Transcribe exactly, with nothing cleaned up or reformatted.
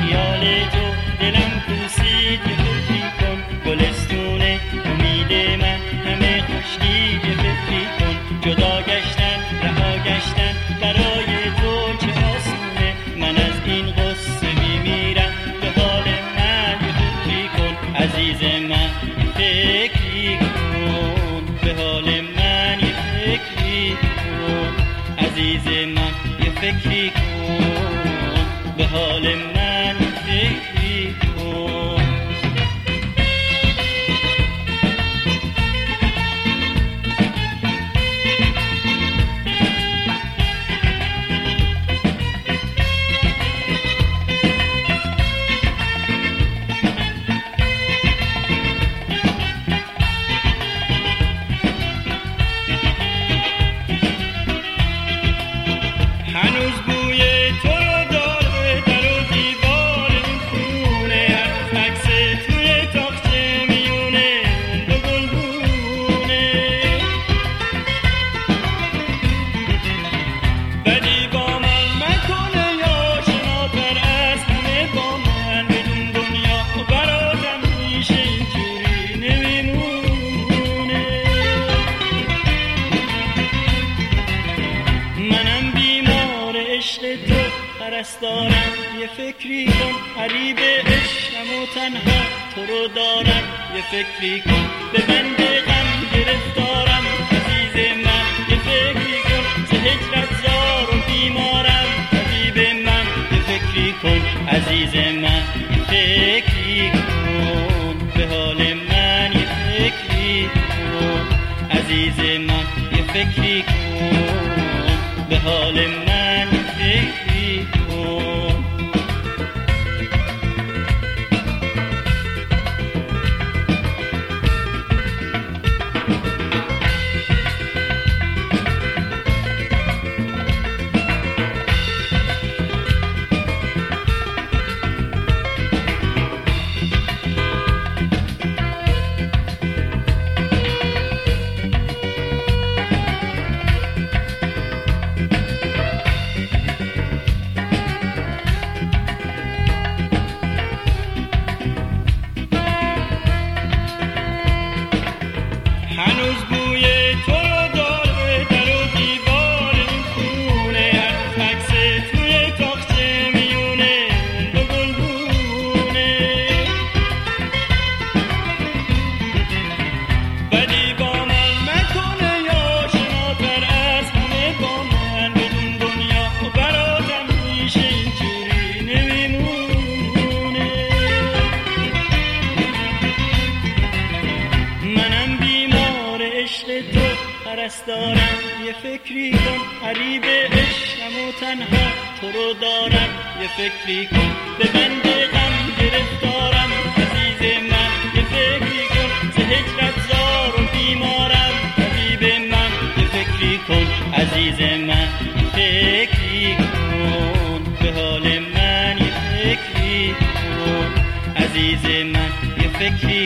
خیال تو دلم پوسید یه فکری کن گلستون امید من همه خشکی یه فکری کن جدا گشتن رها گشتن برای تو چه آسونه من از این غصه میمیرم به حال من یه فکری کن عزیز من فکری کن به حال من یه فکری کن عزیز من یه فکری کن به حال من فکری کن هنوز بوی تو رو داره در و دیوار این خونه هر عکس توی تاقچه میونه دو گلگونه بدی با من مکنه یا شناتر از همه با من بدون دنیا برادم میشه اینجوری نمیمونه منم بیمار عشق تو پرستارم یه فکری کن حریب عشقم و تنها تو رو دارم یه فکری کن به بند غم گرفتارم عزیز من یه فکری کن ز هجرت زار و بیمارم حبیب من یه فکری کن عزیز من فکری کن به حال من یه فکری کن عزیز من یه فکری کن به حال من فکری کن هنوز بوی تو رو داره در و دیوار این خونه هر عکس توی تاقچه میونه دو گلگونه بدی با من مکنه یا شناتر از همه با من بدون دنیا برادم میشه اینجوری نمیمونه منم بیمار عشق تو پرستارم یه فکری کن حریب عشقم و تنها تو رو دارم یه فکری کن به بند غم گرفتارم عزیز من یه فکری کن ز هجرت زار و بیمارم حبیب من یه فکری کن عزیز من فکری کن به حال من یه فکری کن عزیز من یه فکری